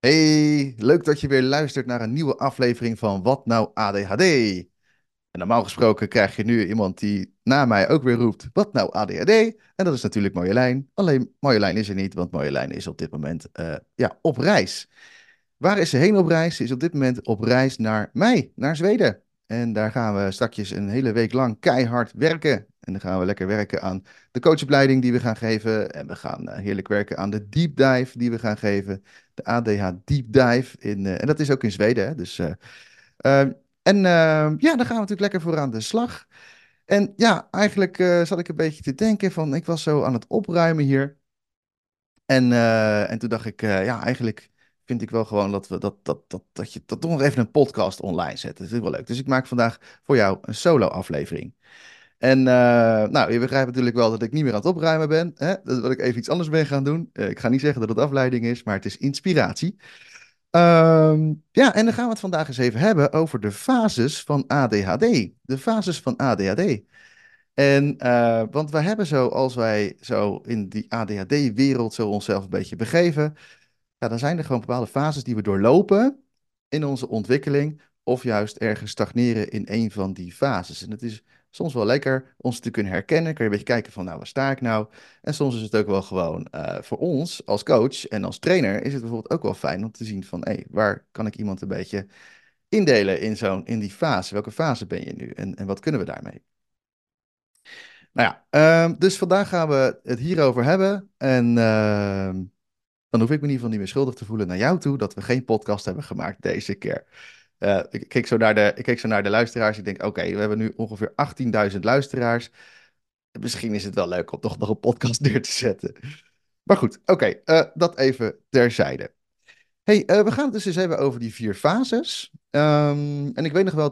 Hey, leuk dat je weer luistert naar een nieuwe aflevering van Wat nou ADHD? En normaal gesproken krijg je nu iemand die na mij ook weer roept, wat nou ADHD? En dat is natuurlijk Marjolein. Alleen Marjolein is er niet, want Marjolein is op dit moment op reis. Waar is ze heen op reis? Ze is op dit moment op reis naar mij, naar Zweden. En daar gaan we straks een hele week lang keihard werken. En dan gaan we lekker werken aan de coachopleiding die we gaan geven. En we gaan heerlijk werken aan de deep dive die we gaan geven. De ADH Deep Dive. En dat is ook in Zweden. Hè? Dus, ehm, ja, dan gaan we natuurlijk lekker voor aan de slag. En ja, eigenlijk zat ik een beetje te denken van, ik was zo aan het opruimen hier. En toen dacht ik, ja, eigenlijk vind ik wel gewoon dat we dat je dat toch nog even een podcast online zet. Dat is wel leuk. Dus ik maak vandaag voor jou een solo-aflevering. Nou, je begrijpt natuurlijk wel dat ik niet meer aan het opruimen ben. Hè? Dat ik even iets anders ben gaan doen. Ik ga niet zeggen dat het afleiding is, maar het is inspiratie. Ja, en dan gaan we het vandaag eens even hebben over de fases van ADHD. De fases van ADHD. Want wij hebben zo, als wij zo in die ADHD-wereld zo onszelf een beetje begeven, ja, dan zijn er gewoon bepaalde fases die we doorlopen in onze ontwikkeling, of juist ergens stagneren in een van die fases. En het is soms wel lekker ons te kunnen herkennen. Kun je een beetje kijken van, nou, waar sta ik nou? En soms is het ook wel gewoon voor ons als coach en als trainer is het bijvoorbeeld ook wel fijn om te zien van, hé, waar kan ik iemand een beetje indelen in die fase? Welke fase ben je nu en wat kunnen we daarmee? Nou ja, dus vandaag gaan we het hierover hebben. Dan hoef ik me in ieder geval niet meer schuldig te voelen naar jou toe dat we geen podcast hebben gemaakt deze keer. Ik keek zo naar de luisteraars. Ik denk, oké, we hebben nu ongeveer 18.000 luisteraars. Misschien is het wel leuk om toch nog een podcast neer te zetten. Maar goed, oké, dat even terzijde. Hey, we gaan het dus eens hebben over die vier fases. En ik weet nog wel,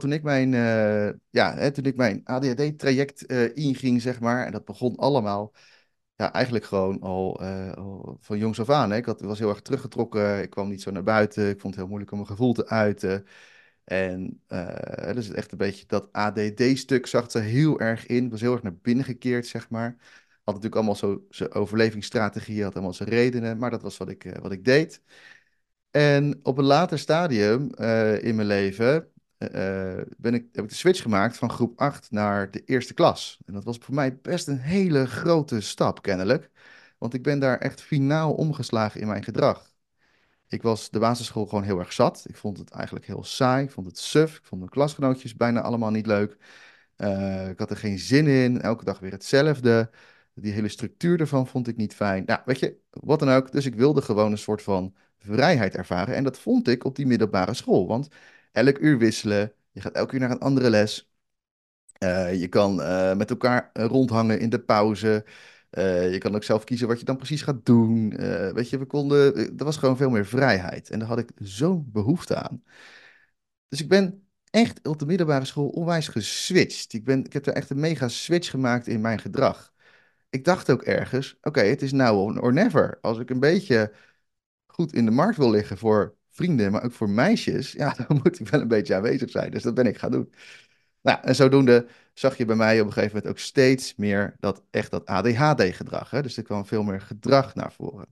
toen ik mijn ADHD-traject inging, zeg maar, en dat begon allemaal, ja, eigenlijk gewoon al van jongs af aan. Hè. Was heel erg teruggetrokken, ik kwam niet zo naar buiten, ik vond het heel moeilijk om mijn gevoel te uiten. Dus echt een beetje dat ADD-stuk zat er heel erg in, was heel erg naar binnen gekeerd, zeg maar. Had natuurlijk allemaal zo zijn overlevingsstrategieën, had allemaal zijn redenen, maar dat was wat ik deed. En op een later stadium in mijn leven heb ik de switch gemaakt van groep 8 naar de eerste klas. En dat was voor mij best een hele grote stap, kennelijk. Want ik ben daar echt finaal omgeslagen in mijn gedrag. Ik was de basisschool gewoon heel erg zat. Ik vond het eigenlijk heel saai. Ik vond het suf. Ik vond mijn klasgenootjes bijna allemaal niet leuk. Ik had er geen zin in. Elke dag weer hetzelfde. Die hele structuur ervan vond ik niet fijn. Nou, weet je, wat dan ook. Dus ik wilde gewoon een soort van vrijheid ervaren. En dat vond ik op die middelbare school. Want elk uur wisselen. Je gaat elke uur naar een andere les. Je kan met elkaar rondhangen in de pauze. Je kan ook zelf kiezen wat je dan precies gaat doen. Weet je, er was gewoon veel meer vrijheid. En daar had ik zo'n behoefte aan. Dus ik ben echt op de middelbare school onwijs geswitcht. Ik heb er echt een mega switch gemaakt in mijn gedrag. Ik dacht ook ergens, oké, het is now or never. Als ik een beetje goed in de markt wil liggen voor vrienden, maar ook voor meisjes, ja, dan moet ik wel een beetje aanwezig zijn. Dus dat ben ik gaan doen. Nou, en zodoende zag je bij mij op een gegeven moment ook steeds meer dat ADHD-gedrag. Dus er kwam veel meer gedrag naar voren.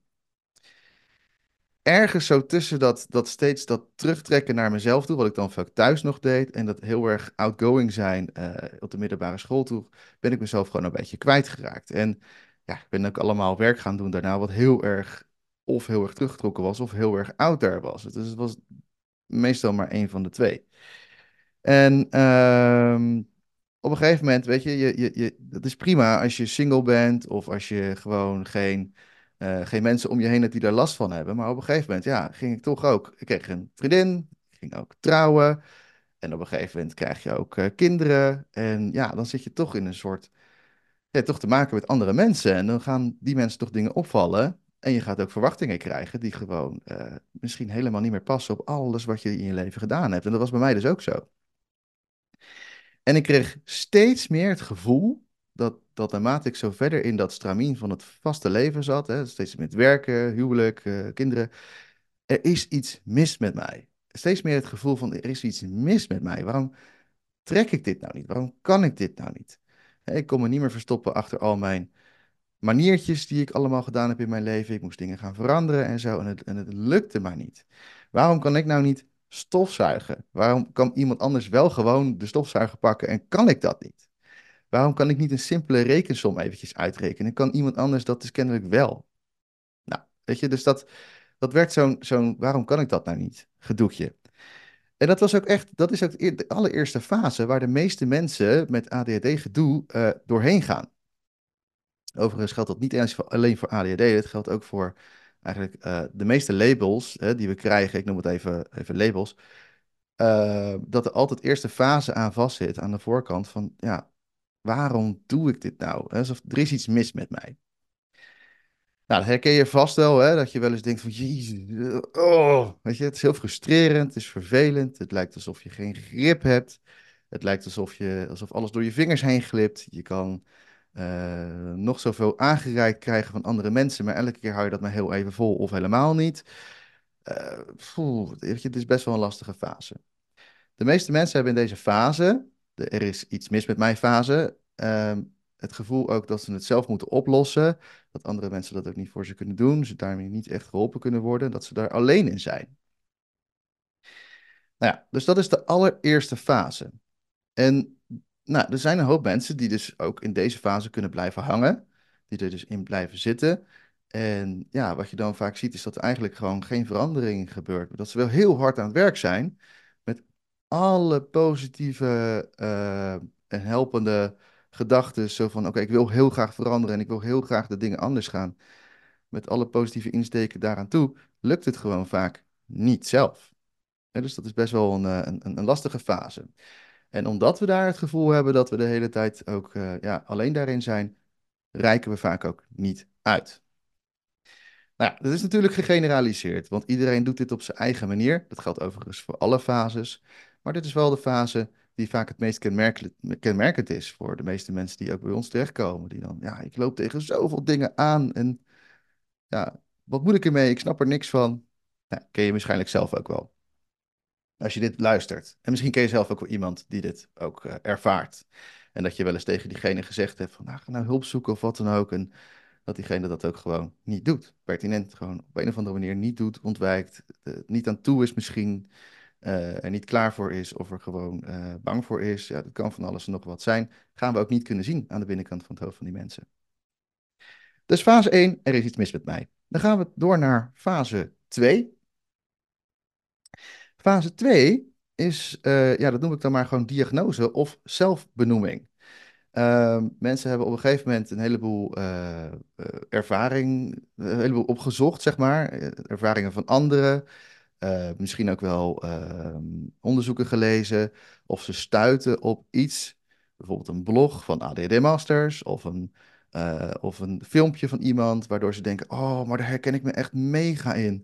Ergens zo tussen dat steeds dat terugtrekken naar mezelf toe, wat ik dan vaak thuis nog deed, en dat heel erg outgoing zijn op de middelbare school toe, ben ik mezelf gewoon een beetje kwijtgeraakt. En ja, ik ben ook allemaal werk gaan doen daarna, wat heel erg teruggetrokken was, of heel erg out there was. Dus het was meestal maar één van de twee. En op een gegeven moment, weet dat is prima als je single bent of als je gewoon geen mensen om je heen hebt die daar last van hebben. Maar op een gegeven moment, ja, ging ik toch ook. Ik kreeg een vriendin, ik ging ook trouwen. En op een gegeven moment krijg je ook kinderen. En ja, dan zit je toch in een soort, ja, toch te maken met andere mensen. En dan gaan die mensen toch dingen opvallen. En je gaat ook verwachtingen krijgen die gewoon misschien helemaal niet meer passen op alles wat je in je leven gedaan hebt. En dat was bij mij dus ook zo. En ik kreeg steeds meer het gevoel dat naarmate ik zo verder in dat stramien van het vaste leven zat, hè, steeds met werken, huwelijk, kinderen, er is iets mis met mij. Steeds meer het gevoel van er is iets mis met mij. Waarom trek ik dit nou niet? Waarom kan ik dit nou niet? Hè, ik kon me niet meer verstoppen achter al mijn maniertjes die ik allemaal gedaan heb in mijn leven. Ik moest dingen gaan veranderen en zo. En het lukte maar niet. Waarom kan ik nou niet stofzuigen? Waarom kan iemand anders wel gewoon de stofzuiger pakken en kan ik dat niet? Waarom kan ik niet een simpele rekensom eventjes uitrekenen? Kan iemand anders dat dus kennelijk wel? Nou, weet je, dus dat werd zo'n waarom kan ik dat nou niet? Gedoetje. En dat was ook echt, dat is ook de allereerste fase waar de meeste mensen met ADHD-gedoe doorheen gaan. Overigens geldt dat niet eens alleen voor ADHD, het geldt ook voor eigenlijk de meeste labels die we krijgen, ik noem het even labels, dat er altijd eerst een fase aan vastzit aan de voorkant van, ja, waarom doe ik dit nou? Alsof er is iets mis met mij. Nou, dat herken je vast wel, hè, dat je wel eens denkt van, jezus, weet je, het is heel frustrerend, het is vervelend, het lijkt alsof je geen grip hebt, het lijkt alsof alles door je vingers heen glipt, je kan nog zoveel aangereikt krijgen van andere mensen, maar elke keer hou je dat maar heel even vol of helemaal niet. Weet je, het is best wel een lastige fase. De meeste mensen hebben in deze fase, de er is iets mis met mijn fase, het gevoel ook dat ze het zelf moeten oplossen, dat andere mensen dat ook niet voor ze kunnen doen, ze daarmee niet echt geholpen kunnen worden, dat ze daar alleen in zijn. Nou ja, dus dat is de allereerste fase. En nou, er zijn een hoop mensen die dus ook in deze fase kunnen blijven hangen, die er dus in blijven zitten. En ja, wat je dan vaak ziet is dat er eigenlijk gewoon geen verandering gebeurt, maar dat ze wel heel hard aan het werk zijn met alle positieve en helpende gedachten. Zo van, oké, ik wil heel graag veranderen en ik wil heel graag de dingen anders gaan. Met alle positieve insteken daaraan toe, lukt het gewoon vaak niet zelf. Dus dat is best wel een lastige fase. En omdat we daar het gevoel hebben dat we de hele tijd ook ja, alleen daarin zijn, reiken we vaak ook niet uit. Nou ja, dat is natuurlijk gegeneraliseerd, want iedereen doet dit op zijn eigen manier. Dat geldt overigens voor alle fases. Maar dit is wel de fase die vaak het meest kenmerkend is voor de meeste mensen die ook bij ons terechtkomen. Die dan, ja, ik loop tegen zoveel dingen aan en ja, wat moet ik ermee? Ik snap er niks van. Nou, ken je waarschijnlijk zelf ook wel. Als je dit luistert. En misschien ken je zelf ook wel iemand die dit ook ervaart. En dat je wel eens tegen diegene gezegd hebt van, nou, ga nou hulp zoeken of wat dan ook. En dat diegene dat ook gewoon niet doet. Pertinent gewoon op een of andere manier niet doet, ontwijkt, niet aan toe is misschien, er niet klaar voor is of er gewoon bang voor is. Ja, dat kan van alles en nog wat zijn. Gaan we ook niet kunnen zien aan de binnenkant van het hoofd van die mensen. Dus fase 1, er is iets mis met mij. Dan gaan we door naar fase 2. Fase 2 is, ja, dat noem ik dan maar gewoon diagnose of zelfbenoeming. Mensen hebben op een gegeven moment een heleboel ervaring, een heleboel opgezocht, zeg maar. Ervaringen van anderen. Misschien ook wel onderzoeken gelezen. Of ze stuiten op iets. Bijvoorbeeld een blog van ADD Masters. Of een filmpje van iemand. Waardoor ze denken, oh, maar daar herken ik me echt mega in.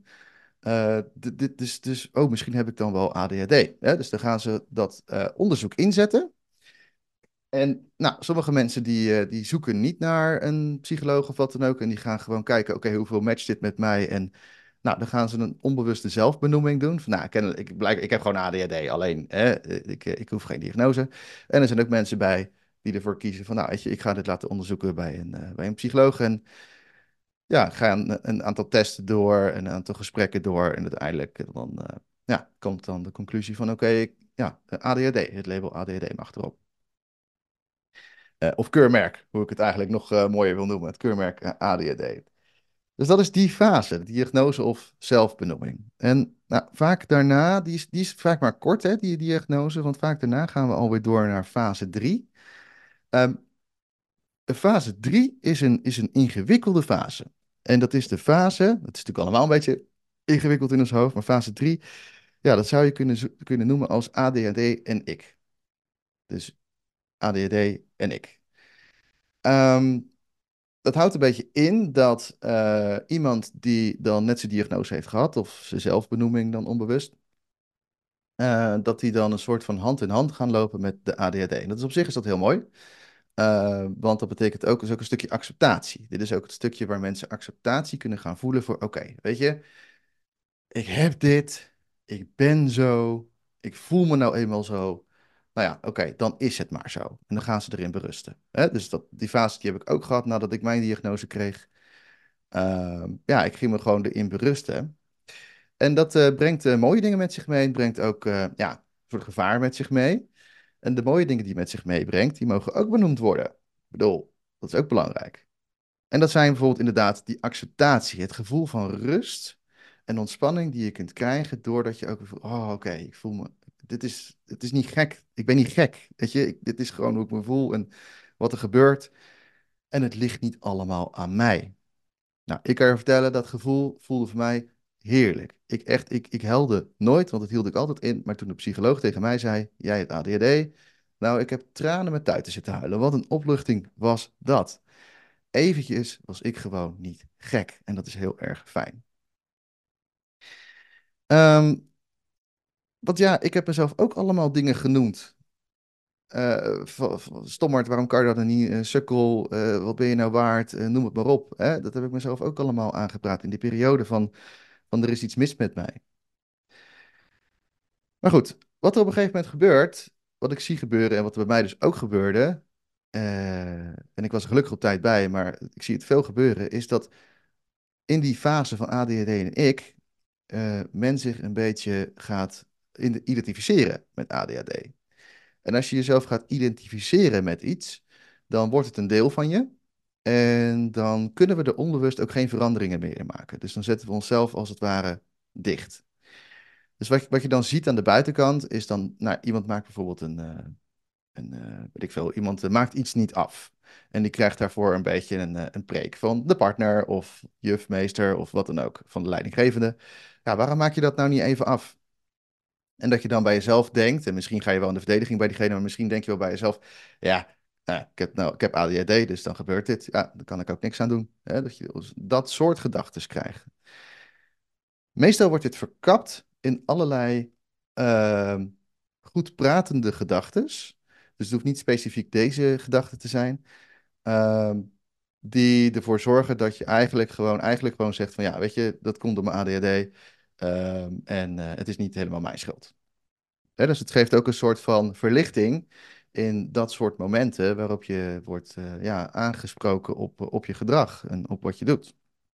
Oh, misschien heb ik dan wel ADHD. Hè? Dus dan gaan ze dat onderzoek inzetten. En nou, sommige mensen die zoeken niet naar een psycholoog of wat dan ook. En die gaan gewoon kijken, oké, hoeveel matcht dit met mij? En nou, dan gaan ze een onbewuste zelfbenoeming doen. Van, nou, ik heb gewoon ADHD, alleen ik hoef geen diagnose. En er zijn ook mensen bij die ervoor kiezen van, nou, weet je, ik ga dit laten onderzoeken bij een psycholoog. En ja, gaan een aantal testen door, een aantal gesprekken door. En uiteindelijk dan, ja, komt dan de conclusie van, oké, ja, ADHD, het label ADHD mag erop. Of keurmerk, hoe ik het eigenlijk nog mooier wil noemen. Het keurmerk ADHD. Dus dat is die fase, de diagnose of zelfbenoeming. En nou, vaak daarna, die is vaak maar kort, hè, die diagnose. Want vaak daarna gaan we alweer door naar fase 3. Ehm, de fase 3 is een ingewikkelde fase. En dat is de fase, dat is natuurlijk allemaal een beetje ingewikkeld in ons hoofd, maar fase 3, ja, dat zou je kunnen noemen als ADHD en ik. Dus ADHD en ik. Ehm, Dat houdt een beetje in dat iemand die dan net zijn diagnose heeft gehad, of zijn zelfbenoeming dan onbewust, dat die dan een soort van hand in hand gaan lopen met de ADHD. En dat is op zich is dat heel mooi, want dat betekent ook, is ook een stukje acceptatie. Dit is ook het stukje waar mensen acceptatie kunnen gaan voelen voor, oké, weet je, ik heb dit, ik ben zo, ik voel me nou eenmaal zo. Nou ja, oké, dan is het maar zo. En dan gaan ze erin berusten. Hè? Dus die fase die heb ik ook gehad nadat ik mijn diagnose kreeg. Ja, ik ging me gewoon erin berusten. En dat brengt mooie dingen met zich mee. Het brengt ook ja, een soort gevaar met zich mee. En de mooie dingen die het met zich meebrengt, die mogen ook benoemd worden. Ik bedoel, dat is ook belangrijk. En dat zijn bijvoorbeeld inderdaad die acceptatie, het gevoel van rust en ontspanning die je kunt krijgen doordat je ook voelt, oh oké, ik voel me, het is niet gek, ik ben niet gek, weet je, dit is gewoon hoe ik me voel en wat er gebeurt. En het ligt niet allemaal aan mij. Nou, ik kan je vertellen, dat gevoel voelde voor mij heerlijk. Ik huilde nooit, want dat hield ik altijd in. Maar toen de psycholoog tegen mij zei, jij hebt ADHD. Nou, ik heb tranen met tuiten zitten huilen. Wat een opluchting was dat. Eventjes was ik gewoon niet gek. En dat is heel erg fijn. Ehm, want ja, ik heb mezelf ook allemaal dingen genoemd. Stommerd, waarom kan je dat nou niet? Sukkel, wat ben je nou waard? Noem het maar op. Hè? Dat heb ik mezelf ook allemaal aangepraat in die periode van er is iets mis met mij. Maar goed, wat er op een gegeven moment gebeurt, wat ik zie gebeuren en wat er bij mij dus ook gebeurde, en ik was er gelukkig op tijd bij, maar ik zie het veel gebeuren, is dat in die fase van ADHD en ik, men zich een beetje gaat identificeren met ADHD. En als je jezelf gaat identificeren met iets, dan wordt het een deel van je. En dan kunnen we er onbewust ook geen veranderingen meer in maken. Dus dan zetten we onszelf als het ware dicht. Dus wat je dan ziet aan de buitenkant is dan, nou, iemand maakt bijvoorbeeld weet ik veel, iemand maakt iets niet af. En die krijgt daarvoor een beetje een preek van de partner of jufmeester of wat dan ook, van de leidinggevende. Ja, waarom maak je dat nou niet even af? En dat je dan bij jezelf denkt, en misschien ga je wel in de verdediging bij diegene, maar misschien denk je wel bij jezelf, ja, ik heb ADHD, dus dan gebeurt dit. Ja, daar kan ik ook niks aan doen. Hè? Dat je dat soort gedachten krijgt. Meestal wordt dit verkapt in allerlei ehm, goed pratende gedachtes. Dus het hoeft niet specifiek deze gedachten te zijn. ehm, die ervoor zorgen dat je eigenlijk gewoon zegt van ja, weet je, dat komt door mijn ADHD. En het is niet helemaal mijn schuld. Hè, dus het geeft ook een soort van verlichting in dat soort momenten waarop je wordt ja, aangesproken op je gedrag en op wat je doet.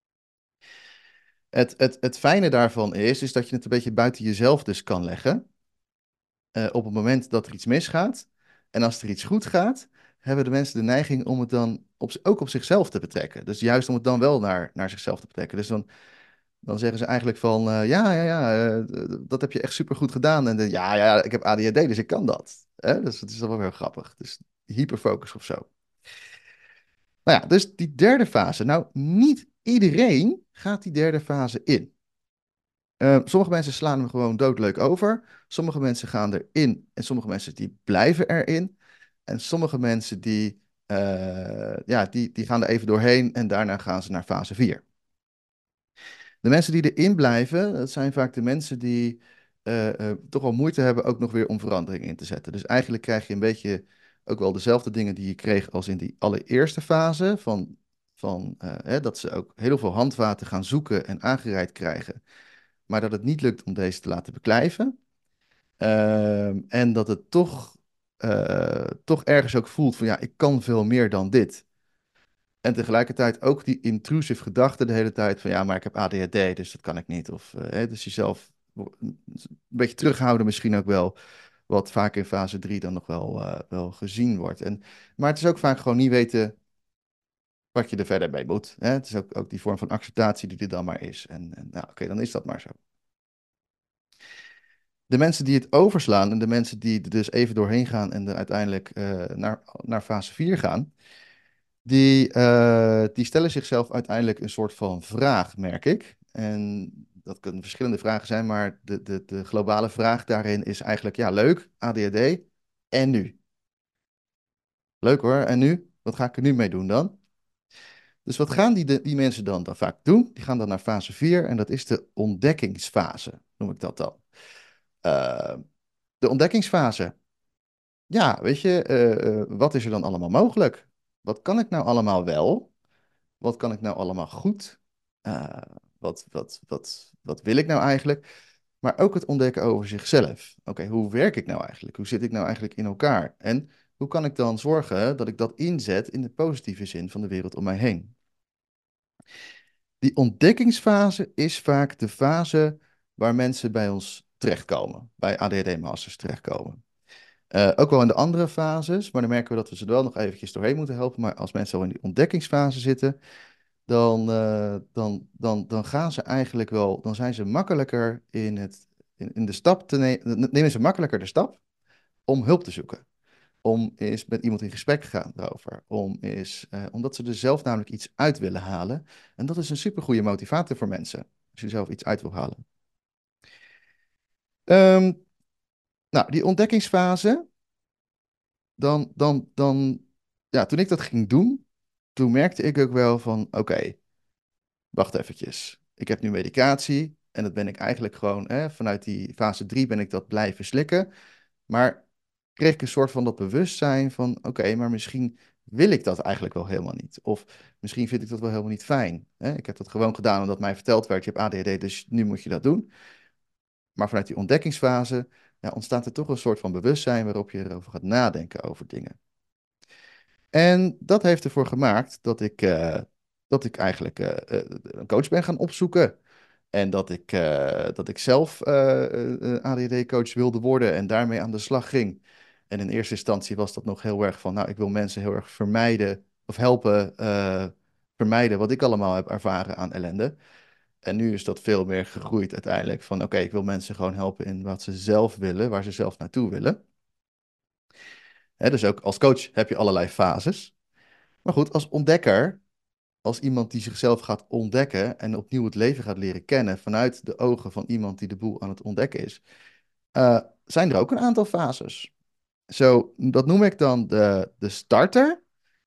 Het fijne daarvan is dat je het een beetje buiten jezelf dus kan leggen. Op het moment dat er iets misgaat. En als er iets goed gaat, hebben de mensen de neiging om het dan ook op zichzelf te betrekken. Dus juist om het dan wel naar zichzelf te betrekken. Dus dan zeggen ze eigenlijk van, ja, dat heb je echt supergoed gedaan. En ja, ik heb ADHD, dus ik kan dat. Dus het is wel heel grappig. Dus hyperfocus of zo. Nou ja, dus die derde fase. Nou, niet iedereen gaat die derde fase in. Sommige mensen slaan hem gewoon doodleuk over. Sommige mensen gaan erin en sommige mensen die blijven erin. En sommige mensen ja, die gaan er even doorheen en daarna gaan ze naar fase 4. De mensen die erin blijven, dat zijn vaak de mensen die toch wel moeite hebben ook nog weer om verandering in te zetten. Dus eigenlijk krijg je een beetje ook wel dezelfde dingen die je kreeg als in die allereerste fase. Dat ze ook heel veel handvaten gaan zoeken en aangereikt krijgen. Maar dat het niet lukt om deze te laten beklijven. En dat het toch ergens ook voelt van ja, ik kan veel meer dan dit. En tegelijkertijd ook die intrusive gedachte de hele tijd van ja, maar ik heb ADHD, dus dat kan ik niet. Dus jezelf een beetje terughouden misschien ook wel, wat vaak in fase 3 dan nog wel gezien wordt. Maar het is ook vaak gewoon niet weten wat je er verder mee moet. Hè? Het is ook die vorm van acceptatie die er dan maar is. En nou, oké, dan is dat maar zo. De mensen die het overslaan en de mensen die er dus even doorheen gaan en er uiteindelijk naar fase 4 gaan, die stellen zichzelf uiteindelijk een soort van vraag, merk ik. En dat kunnen verschillende vragen zijn, maar de globale vraag daarin is eigenlijk, ja, leuk, ADHD, en nu? Leuk hoor, en nu? Wat ga ik er nu mee doen dan? Dus wat gaan die mensen dan vaak doen? Die gaan dan naar fase 4 en dat is de ontdekkingsfase, noem ik dat dan. Uh, de ontdekkingsfase. Ja, weet je, wat is er dan allemaal mogelijk? Wat kan ik nou allemaal wel? Wat kan ik nou allemaal goed? Uh, wat wil ik nou eigenlijk? Maar ook het ontdekken over zichzelf. Oké, hoe werk ik nou eigenlijk? Hoe zit ik nou eigenlijk in elkaar? En hoe kan ik dan zorgen dat ik dat inzet in de positieve zin van de wereld om mij heen? Die ontdekkingsfase is vaak de fase waar mensen bij ons terechtkomen, bij ADHD-masters terechtkomen. Ook wel in de andere fases, maar dan merken we dat we ze er wel nog eventjes doorheen moeten helpen. Maar als mensen al in die ontdekkingsfase zitten, dan gaan ze eigenlijk wel, dan zijn ze makkelijker in de stap te nemen, nemen ze makkelijker de stap om hulp te zoeken. Om eens met iemand in gesprek te gaan erover. Omdat ze er zelf namelijk iets uit willen halen. En dat is een supergoeie motivator voor mensen. Als je zelf iets uit wil halen. Ehm, nou, die ontdekkingsfase. Dan, ja, toen ik dat ging doen, toen merkte ik ook wel van, oké, wacht eventjes. Ik heb nu medicatie en dat ben ik eigenlijk gewoon, vanuit die fase 3 ben ik dat blijven slikken. Maar kreeg ik een soort van dat bewustzijn van, oké, maar misschien wil ik dat eigenlijk wel helemaal niet. Of misschien vind ik dat wel helemaal niet fijn. Hè? Ik heb dat gewoon gedaan omdat mij verteld werd, je hebt ADHD, dus nu moet je dat doen. Maar vanuit die ontdekkingsfase, ja, ontstaat er toch een soort van bewustzijn waarop je erover gaat nadenken over dingen. En dat heeft ervoor gemaakt dat ik eigenlijk een coach ben gaan opzoeken. En dat ik zelf ADHD-coach wilde worden en daarmee aan de slag ging. En in eerste instantie was dat nog heel erg van, nou, ik wil mensen heel erg vermijden of helpen vermijden wat ik allemaal heb ervaren aan ellende. En nu is dat veel meer gegroeid uiteindelijk van, oké, ik wil mensen gewoon helpen in wat ze zelf willen, waar ze zelf naartoe willen. Hè, dus ook als coach heb je allerlei fases. Maar goed, als ontdekker, als iemand die zichzelf gaat ontdekken en opnieuw het leven gaat leren kennen vanuit de ogen van iemand die de boel aan het ontdekken is, zijn er ook een aantal fases. Zo, dat noem ik dan de starter,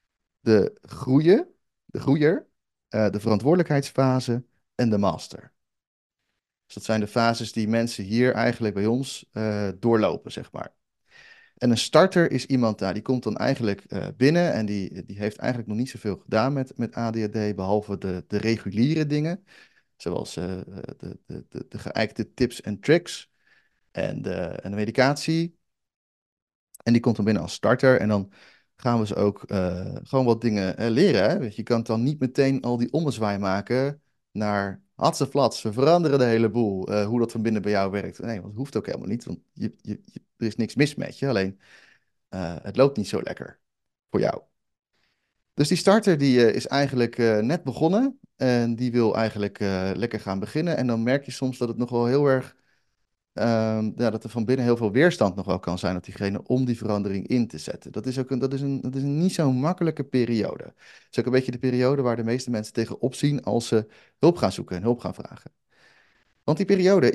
de groeier, de verantwoordelijkheidsfase en de master. Dus dat zijn de fases die mensen hier eigenlijk bij ons doorlopen, zeg maar. En een starter is iemand daar, die komt dan eigenlijk binnen en die heeft eigenlijk nog niet zoveel gedaan met ADHD, behalve de reguliere dingen, zoals de geëikte tips en tricks en de medicatie. En die komt dan binnen als starter en dan gaan we ze ook gewoon wat dingen leren. Hè? Weet je, je kan dan niet meteen al die ommezwaai maken naar hatseflats, we veranderen de hele boel, hoe dat van binnen bij jou werkt. Nee, want dat hoeft ook helemaal niet, want er is niks mis met je, alleen het loopt niet zo lekker voor jou. Dus die starter die is eigenlijk net begonnen en die wil eigenlijk lekker gaan beginnen. En dan merk je soms dat het nog wel heel erg, ja, dat er van binnen heel veel weerstand nog wel kan zijn op diegene om die verandering in te zetten. Dat is een niet zo'n makkelijke periode. Het is ook een beetje de periode waar de meeste mensen tegenop zien als ze hulp gaan zoeken en hulp gaan vragen. Want die periode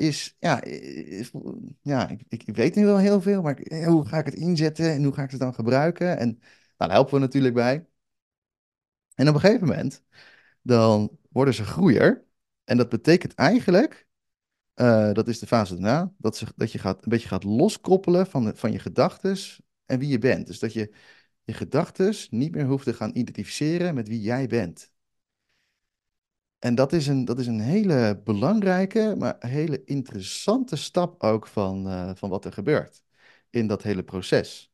ja, ik weet nu wel heel veel, maar hoe ga ik het inzetten en hoe ga ik het dan gebruiken? En nou, daar helpen we natuurlijk bij. En op een gegeven moment, dan worden ze groeier. En dat betekent eigenlijk, dat is de fase daarna, dat je een beetje gaat loskoppelen van je gedachtes en wie je bent. Dus dat je je gedachtes niet meer hoeft te gaan identificeren met wie jij bent. En dat is een hele belangrijke, maar hele interessante stap ook van wat er gebeurt in dat hele proces.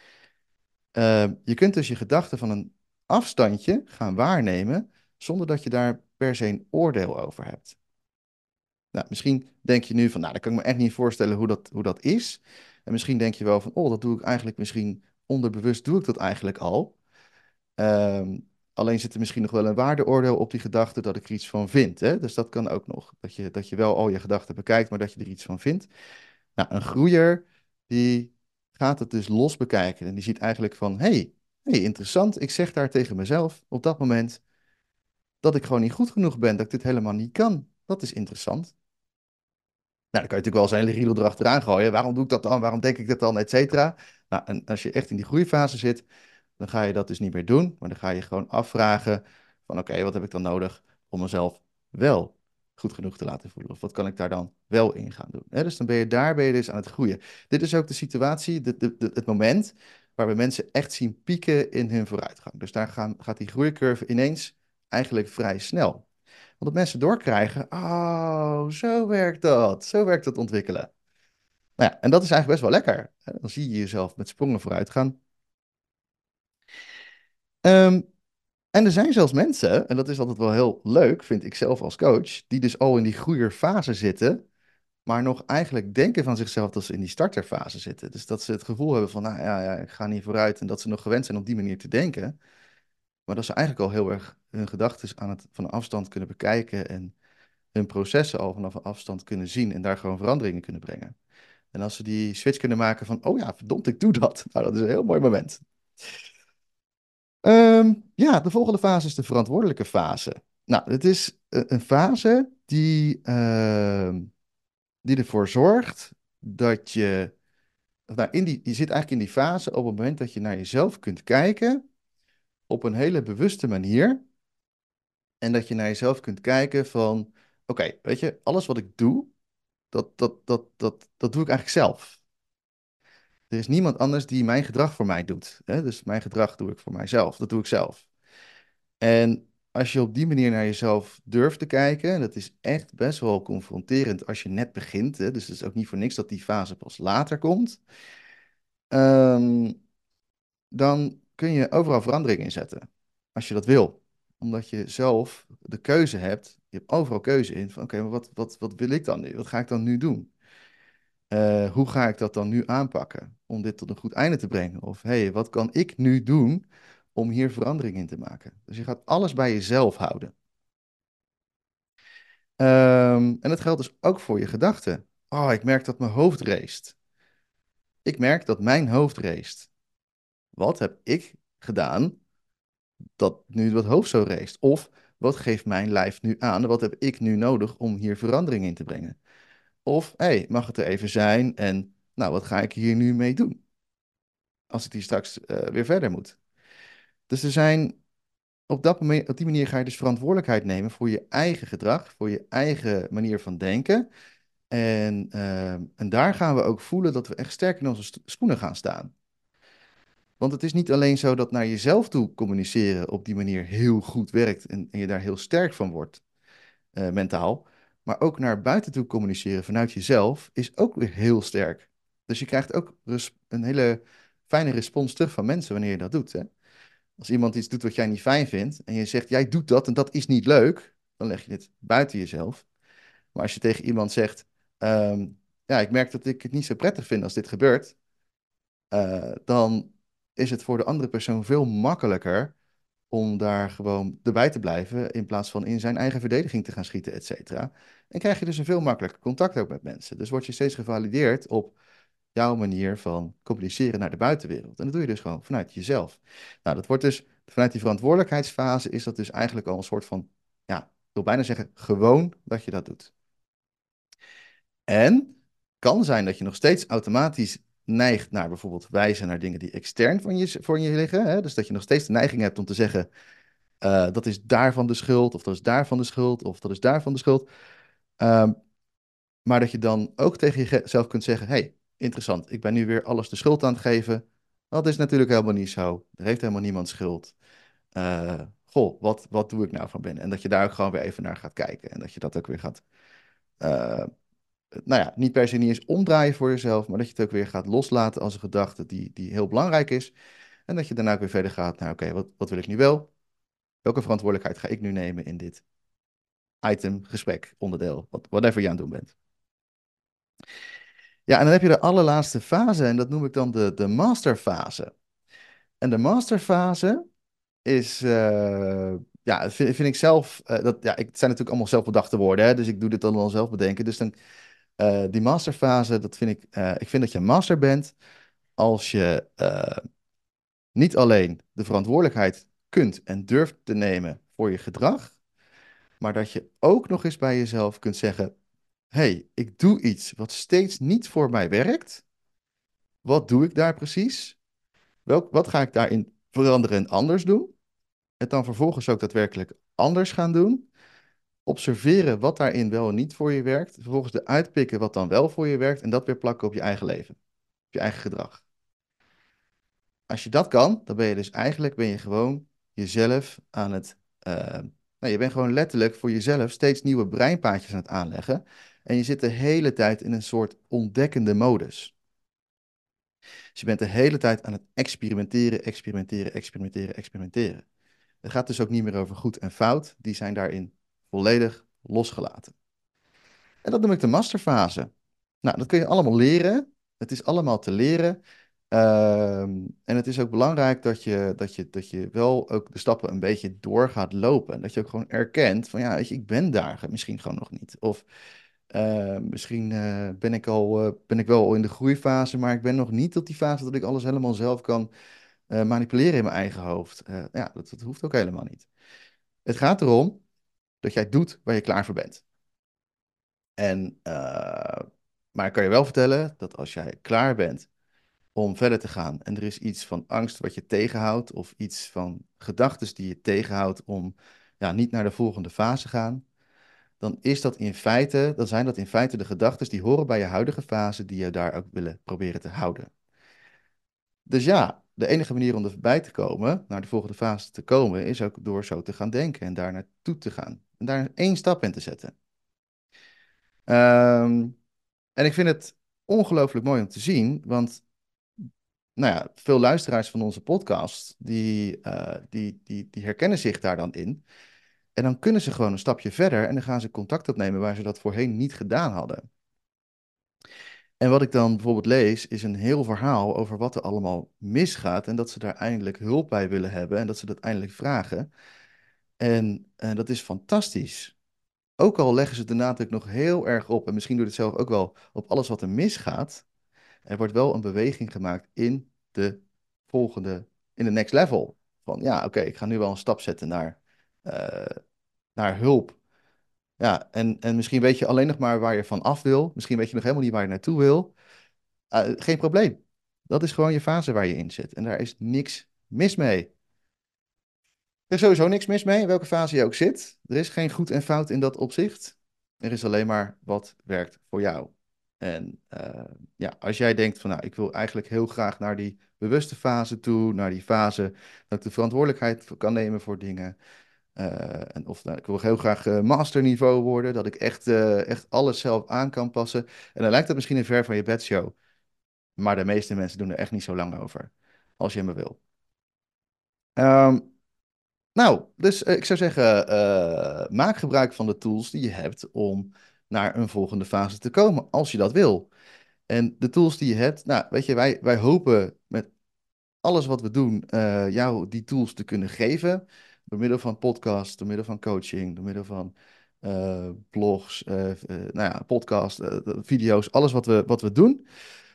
Je kunt dus je gedachten van een afstandje gaan waarnemen zonder dat je daar per se een oordeel over hebt. Nou, misschien denk je nu van, nou, dat kan ik me echt niet voorstellen hoe dat is. En misschien denk je wel van, oh, dat doe ik eigenlijk misschien onderbewust, doe ik dat eigenlijk al. Ehm, Alleen zit er misschien nog wel een waardeoordeel op die gedachte dat ik er iets van vind. Hè? Dus dat kan ook nog. Dat je wel al je gedachten bekijkt, maar dat je er iets van vindt. Nou, een groeier die gaat het dus los bekijken. En die ziet eigenlijk van, hey, interessant. Ik zeg daar tegen mezelf op dat moment dat ik gewoon niet goed genoeg ben. Dat ik dit helemaal niet kan. Dat is interessant. Nou, dan kan je natuurlijk wel zijn hele riedel erachteraan gooien. Waarom doe ik dat dan? Waarom denk ik dat dan? Et cetera. Nou, en als je echt in die groeifase zit, dan ga je dat dus niet meer doen. Maar dan ga je gewoon afvragen van oké, wat heb ik dan nodig om mezelf wel goed genoeg te laten voelen? Of wat kan ik daar dan wel in gaan doen? Dus dan ben je dus aan het groeien. Dit is ook de situatie, het moment waar we mensen echt zien pieken in hun vooruitgang. Dus daar gaat die groeicurve ineens eigenlijk vrij snel. Want dat mensen doorkrijgen, oh, zo werkt dat. Zo werkt het ontwikkelen. Nou ja, en dat is eigenlijk best wel lekker. Dan zie je jezelf met sprongen vooruit gaan. Ehm, en er zijn zelfs mensen, en dat is altijd wel heel leuk, vind ik zelf als coach, die dus al in die groeierfase zitten, maar nog eigenlijk denken van zichzelf dat ze in die starterfase zitten. Dus dat ze het gevoel hebben van, nou ja, ja, ik ga niet vooruit en dat ze nog gewend zijn op die manier te denken. Maar dat ze eigenlijk al heel erg hun gedachten aan het van een afstand kunnen bekijken en hun processen al vanaf een afstand kunnen zien en daar gewoon veranderingen kunnen brengen. En als ze die switch kunnen maken van, oh ja, verdomd, ik doe dat. Nou, dat is een heel mooi moment. Ja, de volgende fase is de verantwoordelijke fase. Nou, het is een fase die ervoor zorgt dat je, nou, je zit eigenlijk in die fase op het moment dat je naar jezelf kunt kijken op een hele bewuste manier. En dat je naar jezelf kunt kijken van, oké, weet je, alles wat ik doe, dat doe ik eigenlijk zelf. Er is niemand anders die mijn gedrag voor mij doet. Hè? Dus mijn gedrag doe ik voor mijzelf. Dat doe ik zelf. En als je op die manier naar jezelf durft te kijken, en dat is echt best wel confronterend als je net begint. Hè? Dus het is ook niet voor niks dat die fase pas later komt. ehm, dan kun je overal verandering in zetten. Als je dat wil. Omdat je zelf de keuze hebt. Je hebt overal keuze in. Van oké, maar wat wil ik dan nu? Wat ga ik dan nu doen? Hoe ga ik dat dan nu aanpakken om dit tot een goed einde te brengen? Of hey, wat kan ik nu doen om hier verandering in te maken? Dus je gaat alles bij jezelf houden. En dat geldt dus ook voor je gedachten. Oh, ik merk dat mijn hoofd race. Ik merk dat mijn hoofd race. Wat heb ik gedaan dat nu dat hoofd zo race? Of wat geeft mijn lijf nu aan? Wat heb ik nu nodig om hier verandering in te brengen? Of hey, mag het er even zijn en nou, wat ga ik hier nu mee doen? Als ik hier straks weer verder moet. Dus er zijn op die manier ga je dus verantwoordelijkheid nemen voor je eigen gedrag, voor je eigen manier van denken. En daar gaan we ook voelen dat we echt sterk in onze schoenen gaan staan. Want het is niet alleen zo dat naar jezelf toe communiceren op die manier heel goed werkt en je daar heel sterk van wordt, mentaal. Maar ook naar buiten toe communiceren vanuit jezelf is ook weer heel sterk. Dus je krijgt ook een hele fijne respons terug van mensen wanneer je dat doet. Hè? Als iemand iets doet wat jij niet fijn vindt en je zegt, jij doet dat en dat is niet leuk, dan leg je het buiten jezelf. Maar als je tegen iemand zegt, ehm, ja, ik merk dat ik het niet zo prettig vind als dit gebeurt, dan is het voor de andere persoon veel makkelijker om daar gewoon erbij te blijven in plaats van in zijn eigen verdediging te gaan schieten, et cetera. En krijg je dus een veel makkelijker contact ook met mensen. Dus word je steeds gevalideerd op jouw manier van communiceren naar de buitenwereld. En dat doe je dus gewoon vanuit jezelf. Nou, dat wordt dus vanuit die verantwoordelijkheidsfase is dat dus eigenlijk al een soort van, ja, ik wil bijna zeggen, gewoon dat je dat doet. En kan zijn dat je nog steeds automatisch neigt naar bijvoorbeeld wijzen naar dingen die extern voor je liggen. Hè? Dus dat je nog steeds de neiging hebt om te zeggen, dat is daarvan de schuld, of dat is daarvan de schuld, of dat is daarvan de schuld. Ehm, maar dat je dan ook tegen jezelf kunt zeggen, hey, interessant, ik ben nu weer alles de schuld aan het geven. Dat is natuurlijk helemaal niet zo. Er heeft helemaal niemand schuld. Goh, wat doe ik nou van binnen? En dat je daar ook gewoon weer even naar gaat kijken. En dat je dat ook weer gaat, uh, nou ja, niet per se niet eens omdraaien voor jezelf, maar dat je het ook weer gaat loslaten als een gedachte die heel belangrijk is. En dat je daarna ook weer verder gaat naar, oké, wat wil ik nu wel? Welke verantwoordelijkheid ga ik nu nemen in dit item, gesprek, onderdeel, whatever je aan het doen bent? Ja, en dan heb je de allerlaatste fase en dat noem ik dan de masterfase. En de masterfase is, ja, vind ik zelf, ja, het zijn natuurlijk allemaal zelfbedachte woorden, hè, dus ik doe dit allemaal zelf bedenken. Dus dan, die masterfase, dat vind ik vind dat je een master bent als je niet alleen de verantwoordelijkheid kunt en durft te nemen voor je gedrag, maar dat je ook nog eens bij jezelf kunt zeggen, hey, ik doe iets wat steeds niet voor mij werkt. Wat doe ik daar precies? Wat ga ik daarin veranderen en anders doen? Het dan vervolgens ook daadwerkelijk anders gaan doen. Observeren wat daarin wel en niet voor je werkt. Vervolgens eruit pikken wat dan wel voor je werkt. En dat weer plakken op je eigen leven. Op je eigen gedrag. Als je dat kan, dan ben je dus eigenlijk gewoon jezelf aan het Nou, je bent gewoon letterlijk voor jezelf steeds nieuwe breinpaadjes aan het aanleggen. En je zit de hele tijd in een soort ontdekkende modus. Dus je bent de hele tijd aan het experimenteren, experimenteren, experimenteren, experimenteren. Het gaat dus ook niet meer over goed en fout. Die zijn daarin volledig losgelaten. En dat noem ik de masterfase. Nou, dat kun je allemaal leren. Het is allemaal te leren. En het is ook belangrijk dat je wel ook de stappen een beetje door gaat lopen. En dat je ook gewoon erkent van ja, weet je, ik ben daar misschien gewoon nog niet. Of misschien ben ik wel al in de groeifase, maar ik ben nog niet tot die fase dat ik alles helemaal zelf kan manipuleren in mijn eigen hoofd. Ja, dat hoeft ook helemaal niet. Het gaat erom dat jij doet waar je klaar voor bent. En, maar ik kan je wel vertellen dat als jij klaar bent om verder te gaan en er is iets van angst wat je tegenhoudt of iets van gedachten die je tegenhoudt om ja, niet naar de volgende fase te gaan, dan zijn dat in feite de gedachten die horen bij je huidige fase die je daar ook willen proberen te houden. Dus ja, de enige manier om er bij te komen, naar de volgende fase te komen, is ook door zo te gaan denken en daar naartoe te gaan. En daar één stap in te zetten. Ehm, en ik vind het ongelooflijk mooi om te zien, want nou ja, veel luisteraars van onze podcast, die herkennen zich daar dan in. En dan kunnen ze gewoon een stapje verder en dan gaan ze contact opnemen waar ze dat voorheen niet gedaan hadden. En wat ik dan bijvoorbeeld lees, is een heel verhaal over wat er allemaal misgaat en dat ze daar eindelijk hulp bij willen hebben en dat ze dat eindelijk vragen. En dat is fantastisch. Ook al leggen ze de nadruk nog heel erg op, en misschien doe je het zelf ook wel, op alles wat er misgaat, er wordt wel een beweging gemaakt in de next level. Van ja, oké, ik ga nu wel een stap zetten eh, naar hulp. Ja, en misschien weet je alleen nog maar waar je van af wil. Misschien weet je nog helemaal niet waar je naartoe wil. Geen probleem. Dat is gewoon je fase waar je in zit. En daar is niks mis mee. Er is sowieso niks mis mee, in welke fase je ook zit. Er is geen goed en fout in dat opzicht. Er is alleen maar wat werkt voor jou. En ja, als jij denkt van, nou, ik wil eigenlijk heel graag naar die bewuste fase toe, naar die fase dat ik de verantwoordelijkheid kan nemen voor dingen. Of nou, ik wil heel graag masterniveau worden, dat ik echt alles zelf aan kan passen. En dan lijkt dat misschien een ver van je bedshow. Maar de meeste mensen doen er echt niet zo lang over, als je me wil. Ehm, nou, dus ik zou zeggen, maak gebruik van de tools die je hebt om naar een volgende fase te komen, als je dat wil. En de tools die je hebt, nou, weet je, wij hopen met alles wat we doen, jou die tools te kunnen geven. Door middel van podcasts, door middel van coaching, door middel van blogs, nou ja, podcasts, video's, alles wat we doen.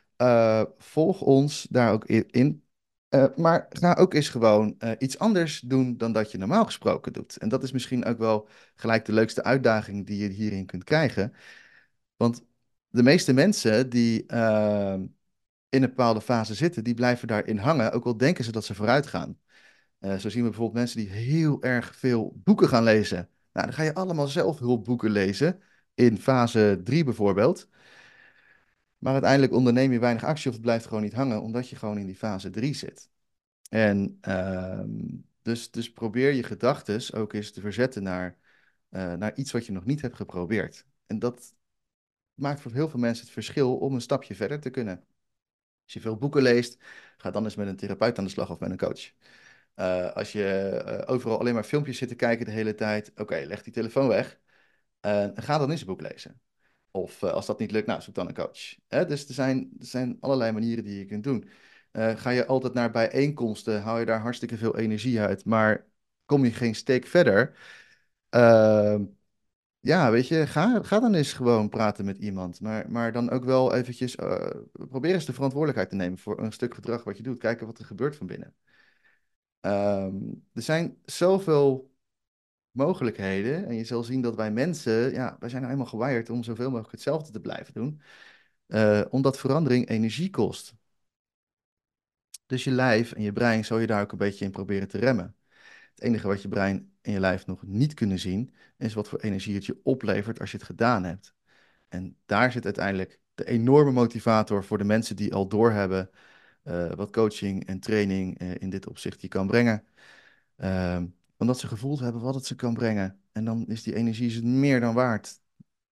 Volg ons daar ook in. Maar ga ook eens gewoon iets anders doen dan dat je normaal gesproken doet. En dat is misschien ook wel gelijk de leukste uitdaging die je hierin kunt krijgen. Want de meeste mensen die in een bepaalde fase zitten, die blijven daarin hangen, ook al denken ze dat ze vooruit gaan. Zo zien we bijvoorbeeld mensen die heel erg veel boeken gaan lezen. Nou, dan ga je allemaal zelfhulpboeken lezen, in fase 3 bijvoorbeeld. Maar uiteindelijk onderneem je weinig actie of het blijft gewoon niet hangen, omdat je gewoon in die fase 3 zit. En dus probeer je gedachten ook eens te verzetten naar iets wat je nog niet hebt geprobeerd. En dat maakt voor heel veel mensen het verschil om een stapje verder te kunnen. Als je veel boeken leest, ga dan eens met een therapeut aan de slag of met een coach. Als je overal alleen maar filmpjes zit te kijken de hele tijd, oké, leg die telefoon weg en ga dan eens een boek lezen. Of als dat niet lukt, nou, zoek dan een coach. Dus er zijn allerlei manieren die je kunt doen. Ga je altijd naar bijeenkomsten, haal je daar hartstikke veel energie uit, maar kom je geen steek verder? Uh, ja, weet je, ga dan eens gewoon praten met iemand. Maar dan ook wel eventjes, probeer eens de verantwoordelijkheid te nemen voor een stuk gedrag wat je doet. Kijken wat er gebeurt van binnen. Er zijn zoveel mogelijkheden. En je zal zien dat wij mensen, ja, wij zijn nou eenmaal gewired om zoveel mogelijk hetzelfde te blijven doen. Omdat verandering energie kost. Dus je lijf en je brein zal je daar ook een beetje in proberen te remmen. Het enige wat je brein en je lijf nog niet kunnen zien, is wat voor energie het je oplevert als je het gedaan hebt. En daar zit uiteindelijk de enorme motivator voor de mensen die al doorhebben wat coaching en training in dit opzicht je kan brengen. Omdat ze gevoeld hebben wat het ze kan brengen. En dan is die energie ze meer dan waard.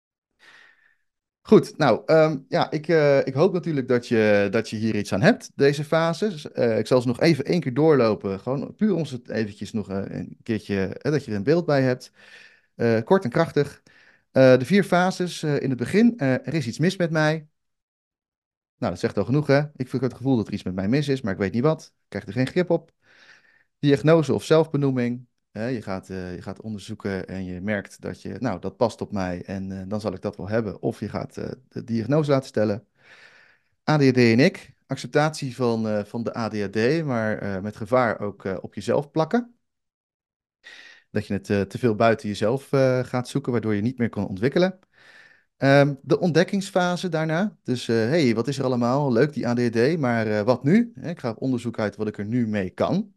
Goed, nou ja, ik hoop natuurlijk dat je hier iets aan hebt, deze fases. Ik zal ze nog even één keer doorlopen, gewoon puur om ze eventjes nog een keertje, dat je er een beeld bij hebt. Kort en krachtig. De 4 fases in het begin. Er is iets mis met mij. Nou, dat zegt al genoeg, hè? Ik heb het gevoel dat er iets met mij mis is, maar ik weet niet wat. Ik krijg er geen grip op. Diagnose of zelfbenoeming. Je gaat onderzoeken en je merkt dat nou, dat past op mij en dan zal ik dat wel hebben. Of je gaat de diagnose laten stellen. ADHD en ik. Acceptatie van de ADHD, maar met gevaar ook op jezelf plakken. Dat je het te veel buiten jezelf gaat zoeken, waardoor je niet meer kan ontwikkelen. De ontdekkingsfase daarna. Dus hey, wat is er allemaal? Leuk die ADHD, maar wat nu? Ik ga op onderzoek uit wat ik er nu mee kan.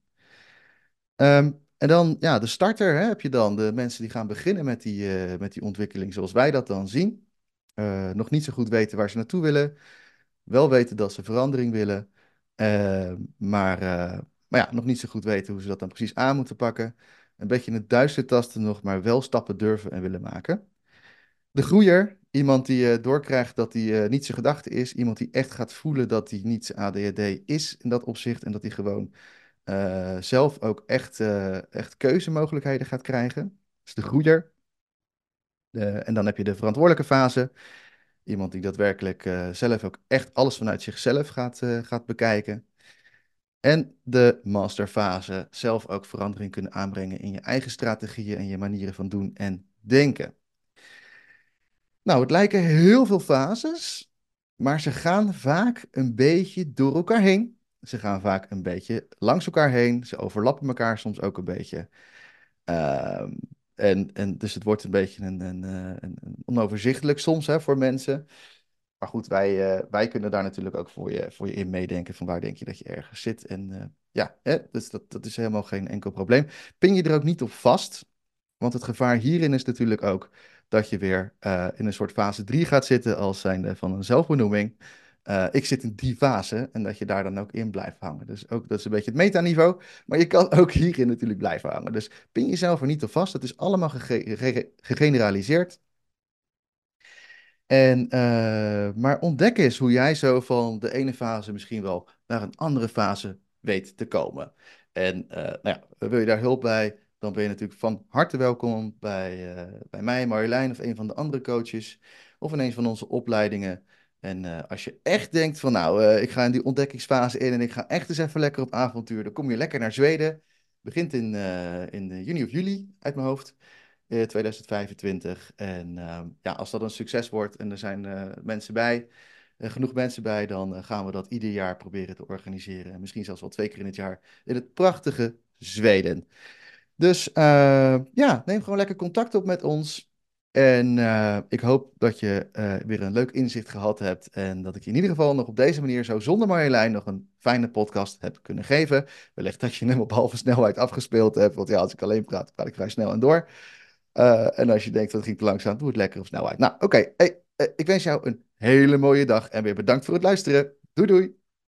En dan, ja, de starter hè, heb je dan. De mensen die gaan beginnen met die ontwikkeling zoals wij dat dan zien. Nog niet zo goed weten waar ze naartoe willen. Wel weten dat ze verandering willen. Maar ja, nog niet zo goed weten hoe ze dat dan precies aan moeten pakken. Een beetje in het duister tasten nog, maar wel stappen durven en willen maken. De groeier, iemand die doorkrijgt dat hij niet zijn gedachte is. Iemand die echt gaat voelen dat hij niet zijn ADHD is in dat opzicht. En dat hij gewoon zelf ook echt keuzemogelijkheden gaat krijgen. Dat is de groeier. En dan heb je de verantwoordelijke fase. Iemand die daadwerkelijk zelf ook echt alles vanuit zichzelf gaat bekijken. En de masterfase. Zelf ook verandering kunnen aanbrengen in je eigen strategieën en je manieren van doen en denken. Nou, het lijken heel veel fases, maar ze gaan vaak een beetje door elkaar heen. Ze gaan vaak een beetje langs elkaar heen. Ze overlappen elkaar soms ook een beetje. Ehm, en dus het wordt een beetje een onoverzichtelijk soms hè, voor mensen. Maar goed, wij kunnen daar natuurlijk ook voor je in meedenken van waar denk je dat je ergens zit. En ja, hè, dus dat is helemaal geen enkel probleem. Pin je er ook niet op vast, want het gevaar hierin is natuurlijk ook dat je weer in een soort fase 3 gaat zitten als zijnde van een zelfbenoeming. Ik zit in die fase en dat je daar dan ook in blijft hangen. Dus ook, dat is een beetje het metaniveau, maar je kan ook hierin natuurlijk blijven hangen. Dus pin jezelf er niet op vast, het is allemaal gegeneraliseerd. Maar ontdek eens hoe jij zo van de ene fase misschien wel naar een andere fase weet te komen. En nou ja, wil je daar hulp bij, dan ben je natuurlijk van harte welkom bij mij, Marjolein of een van de andere coaches. Of in een van onze opleidingen. En als je echt denkt van nou, ik ga in die ontdekkingsfase in en ik ga echt eens even lekker op avontuur. Dan kom je lekker naar Zweden. Begint in juni of juli uit mijn hoofd. 2025. En ja, als dat een succes wordt en er zijn mensen bij, genoeg mensen bij, dan gaan we dat ieder jaar proberen te organiseren. En misschien zelfs wel 2 keer in het jaar in het prachtige Zweden. Dus ja, neem gewoon lekker contact op met ons. En ik hoop dat je weer een leuk inzicht gehad hebt. En dat ik je in ieder geval nog op deze manier, zo zonder Marjolein, nog een fijne podcast heb kunnen geven. Wellicht dat je hem op halve snelheid afgespeeld hebt. Want ja, als ik alleen praat, praat ik vrij snel en door. En als je denkt dat het ging te langzaam, doe het lekker op snelheid. Nou, oké. Hey, ik wens jou een hele mooie dag en weer bedankt voor het luisteren. Doei doei.